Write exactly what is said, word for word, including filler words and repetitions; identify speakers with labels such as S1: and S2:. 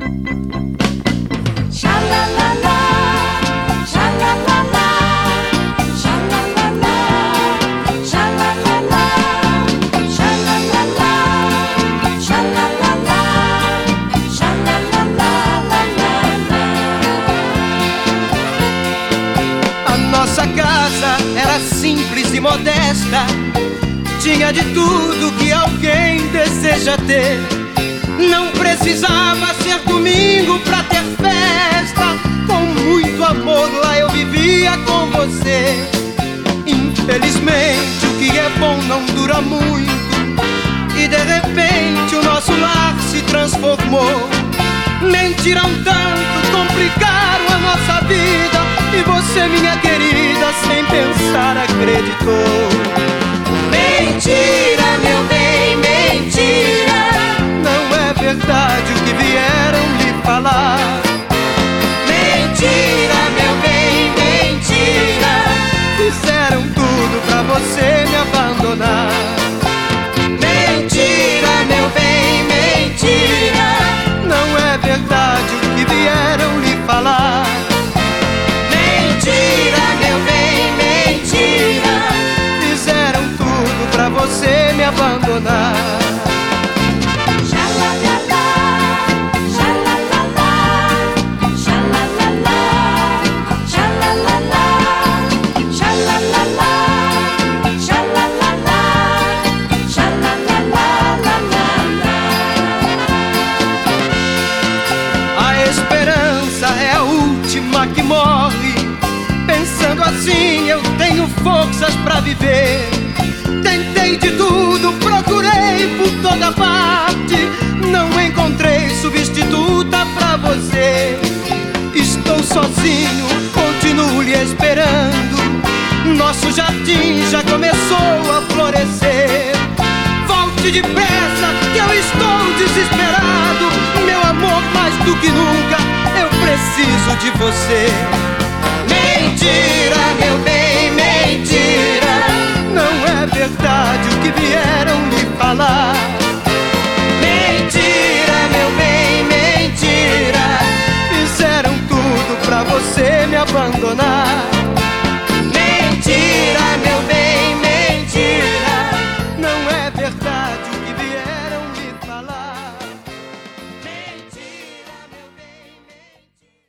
S1: Nossa casa era simples e modesta, tinha de tudo que alguém deseja ter. Não precisava ser domingo pra ter festa, com muito amor lá eu vivia com você. Infelizmente o que é bom não dura muito, e de repente o nosso lar se transformou. Mentiram tanto, complicaram a nossa vida, e você, minha querida, sem pensar acreditou.
S2: Mentira, meu bem, mentira.
S1: Não é verdade o que vieram lhe falar.
S2: Mentira, meu bem, mentira.
S1: Fizeram tudo pra você me abandonar.
S2: Mentira, meu bem, mentira.
S1: Não é verdade o que vieram lhe falar.
S2: Mentira, meu bem, mentira.
S1: Fizeram tudo pra você me abandonar. A esperança é a última que morre. Pensando assim eu tenho forças pra viver. Tentei de tudo, procurei por toda parte, não encontrei substituta pra você. Estou sozinho, continuo lhe esperando. Nosso jardim já começou a florescer. Volte depressa que eu estou desesperado. Meu amor, mais do que nunca eu preciso de você.
S2: Mentira, meu bem.